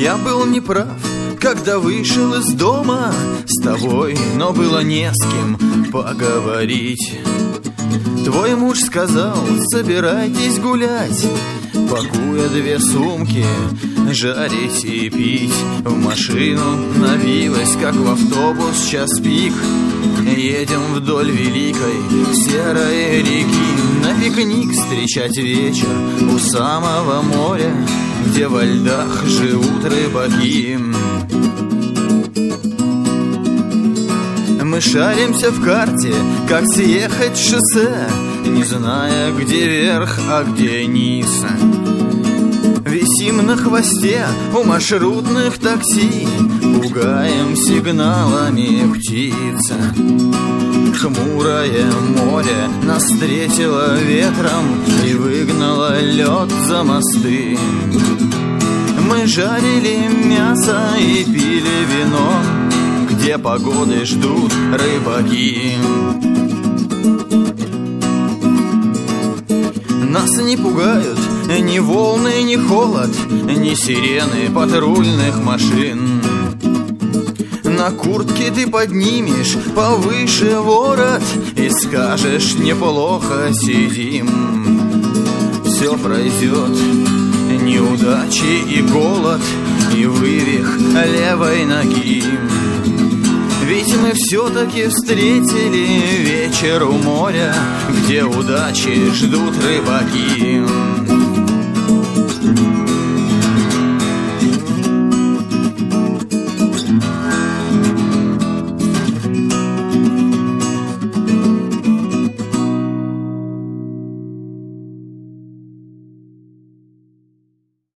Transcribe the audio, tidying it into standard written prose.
Я был неправ, когда вышел из дома с тобой, но было не с кем поговорить. Твой муж сказал: собирайтесь гулять, пакуя 2 сумки, жарить и пить. В машину набилась, как в автобус, час пик. Едем вдоль великой серой реки, на пикник встречать вечер у самого моря, где во льдах живут рыбаки. Мы шаримся в карте, как съехать с шоссе, не зная, где верх, а где низ. Висим на хвосте у маршрутных такси, пугаем сигналами птиц. Хмурое море нас встретило ветром и выгнало лед за мосты. Мы жарили мясо и пили вино, где погоды ждут рыбаки. Нас не пугают ни волны, ни холод, ни сирены патрульных машин. На куртке ты поднимешь повыше ворот и скажешь: неплохо сидим. Все пройдет, неудачи и голод, и вывих левой ноги. Ведь мы все-таки встретили вечер у моря, где удачи ждут рыбаки.